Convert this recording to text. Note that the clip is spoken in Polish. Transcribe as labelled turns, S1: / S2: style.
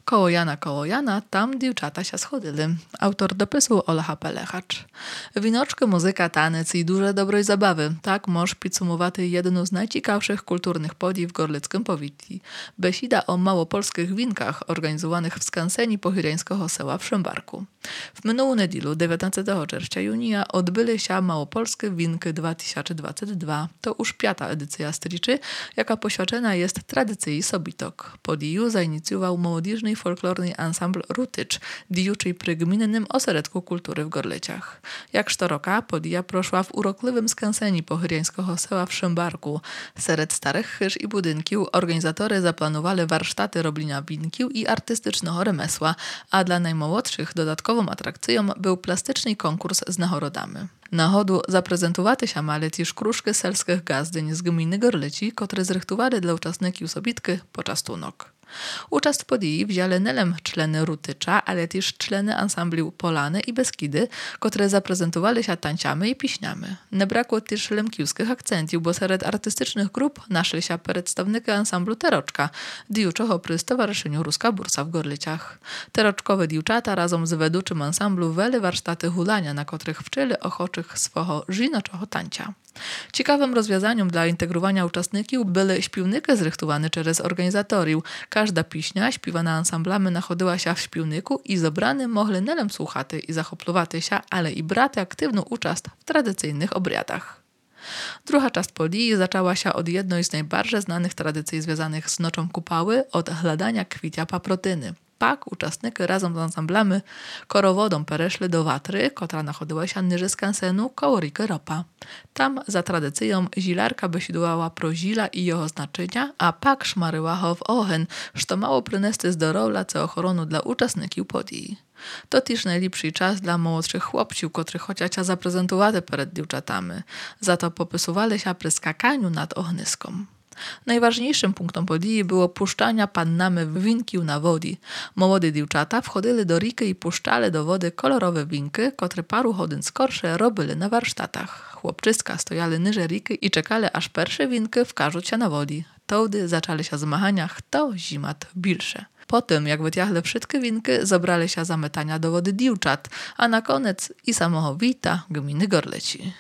S1: Koło Jana, tam dziewczata się schodili. Autor dopisu Olecha Pelechacz. Winoczki, muzyka, tanec i duże dobro i zabawy. Tak możesz podsumować jedną z najciekawszych kulturnych podii w gorlickim powiті. Besida o małopolskich winkach organizowanych w skanseni pochirańskiego sela w Szymbarku. W minioną niedzielę 19 czerwca junia odbyły się Małopolskie Winki 2022. To już 5. edycja striczy, jaka poświęcona jest tradycji sobitok. Podiju zainicjował młodzieżny folklorny ansambl Rutycz, diuczy przy gminnym ośrodku kultury w Gorleciach. Jak sztoroka, podija proszła w urokliwym skanseni pochirańskiego sela w Szymbarku. Seret starych chyż i budynków organizatory zaplanowali warsztaty robienia winkił i artystycznego remesła, a dla najmłodszych dodatkową atrakcją był plastyczny konkurs z nachodami. Na chodu zaprezentowaty się mali też kruszki selskich gazdyń z gminy Gorleci, które zrychtowali dla uczestników sobitki poczastunok. Uczest w podii wzięli nelem czleny Rutycza, ale też czleny ansambli Polany i Beskidy, które zaprezentowali się tańcami i piśniami. Nie brakło też lemkiewskich akcentów, bo wśród artystycznych grup naszli się przedstawnicy ansamblu Teroczka, diuczego przy Stowarzyszeniu Ruska Bursa w Gorliciach. Teroczkowe diuczata razem z weduczym ansamblu weli warsztaty hulania, na których wczyli ochoczych swego żinoczego tańca. Ciekawym rozwiązaniem dla integrowania uczestników były śpiewnyki zrychtowane przez organizatorów. Każda piśnia śpiewana ansamblami nachodziła się w śpiewniku i zebrani mogli nelem słuchaty i zachoplowaty się, ale i brać aktywny udział w tradycyjnych obrядach. Druga część podii zaczęła się od jednej z najbardziej znanych tradycji związanych z Noczą Kupały, od hladania kwicia paprotyny. Pak uczestnicy razem z ansamblami korowodą pereszli do Watry, która nachodziła się niżej skansenu koło Riki Ropa. Tam za tradycją zilarka besidowała pro zila i jego znaczenia, a pak szmaryła ho w ogień, co mało przynieść zdrowia co ochronu dla uczestników podii. To też najlepszy czas dla młodszych chłopców, którzy chociaż się zaprezentowali przed dziewczatami. Za to popisywali się przy skakaniu nad ogniskiem. Najważniejszym punktem podii było puszczania pannami winkił na wodi. Młode dziewczata wchodzili do riki i puszczali do wody kolorowe winki, które paru godzin skorsze robili na warsztatach. Chłopczyska stojali niżej riki i czekali, aż pierwsze winki wkażą się na wodi. Wtedy zaczęli się zmagania, kto zimat bilsze. Potem, jak wytiahli wszystkie winki, zabrali się za metania do wody dziewczat, a na koniec i samego wita gminy Gorleci.